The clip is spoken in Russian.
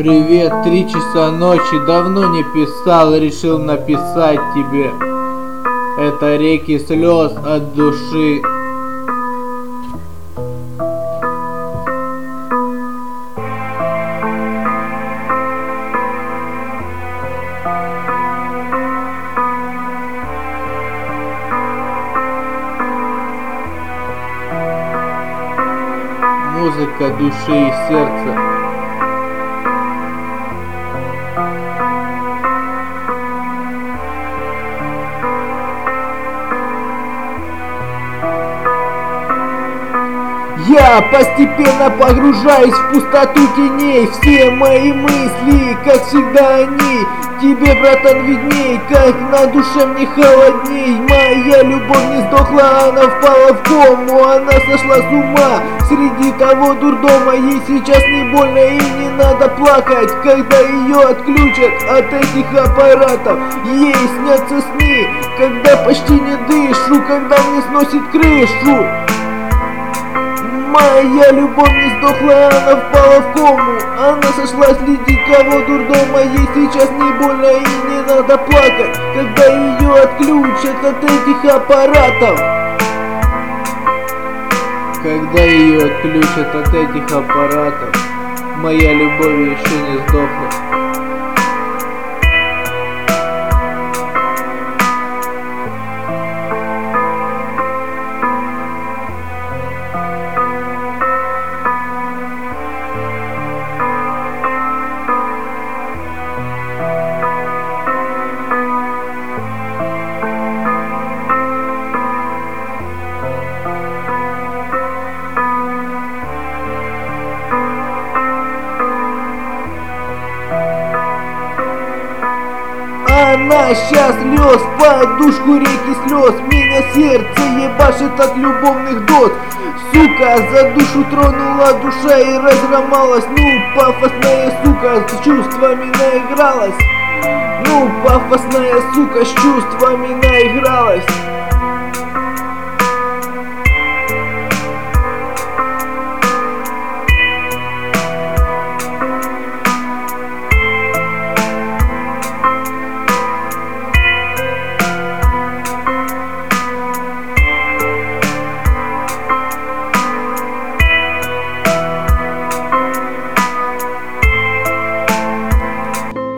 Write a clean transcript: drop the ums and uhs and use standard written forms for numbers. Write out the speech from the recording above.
Привет, 3 часа ночи, давно не писал, решил написать тебе. Это реки слез от души. Музыка души и сердца. Я постепенно погружаюсь в пустоту теней. Все мои мысли, как всегда они тебе, братан, видней. Как на душе мне холодней. Моя любовь не сдохла, она впала в кому. Она сошла с ума среди того дурдома. Ей сейчас не больно и не надо плакать, когда ее отключат от этих аппаратов. Ей снятся сны, когда почти не дышу, когда мне сносит крышу. Моя любовь не сдохла, она впала в кому. Она сошла среди того дурдома. Ей сейчас не больно и не надо плакать, когда ее отключат от этих аппаратов. Когда ее отключат от этих аппаратов, моя любовь еще не сдохла. Она сейчас лез в подушку реки слез. Меня сердце ебашит от любовных доз. Сука, за душу тронула душа и разломалась. Ну, пафосная сука с чувствами наигралась. Ну, пафосная сука с чувствами наигралась.